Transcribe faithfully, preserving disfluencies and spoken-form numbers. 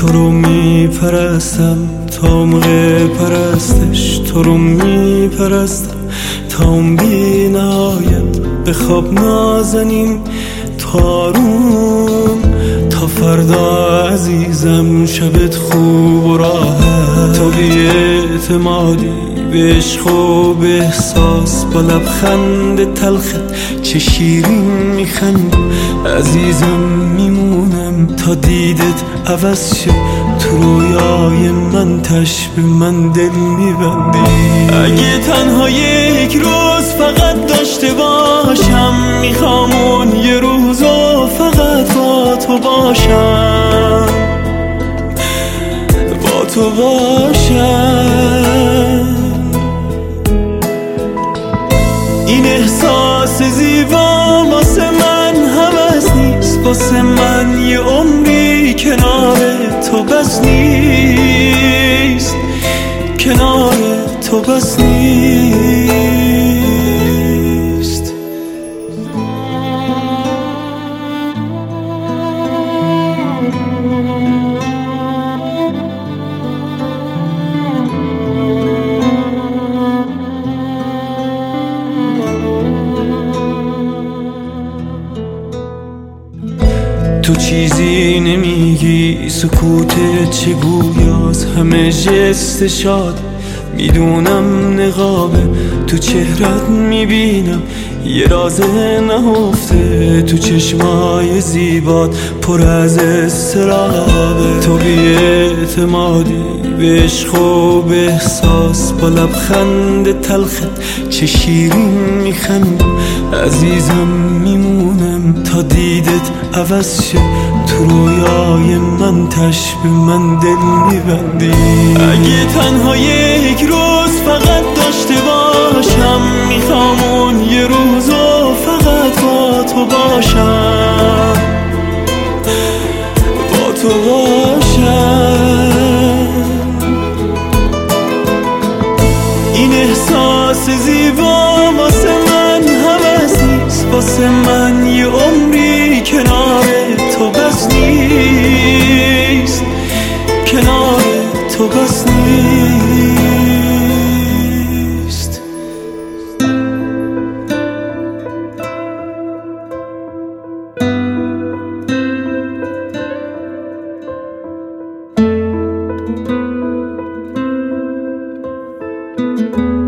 رو میپرستم تا موقع پرستش، تو رو میپرستم تا اون بی نهایت به خواب نازنیم تارون. تا فردا عزیزم شبت خوب و راحت، تو بی اعتمادی به عشق و به احساس، با لبخند تلخت چه شیرین میخندی عزیزم. میمونم تا دیدت عوض شه، تو رویای من تشبه من دل میبندی. اگه تنها یک روز فقط داشته باشم، میخوام اون یه روزو فقط با تو باشم، با تو باشم. این احساس زیبا واسه من هوس نیست، واسه من یه عمری کنار تو بس نیست، کنار تو بس نیست. تو چیزی نمیگی، سکوتت چه گویاست، همه جست شاد میدونم نقابه. تو چهرت میبینم یه راز نهفته، تو چشمای زیبات پر از استرابه. تو بی اعتمادی به عشق و به احساس، با لبخند تلخت چه شیرین میخندی عزیزم. میمونم تا دیدت عوض شه، تو رویای من تشبه من دل میبندی. اگه تنها یک روز فقط داشته باشم، میخوام اون یه روزو فقط با تو باشم، با تو باشم. این احساس زیبا واسه من هوس نیست، واسه من یه عمری کنار تو بس نیست، کنار تو بس نیست. thank you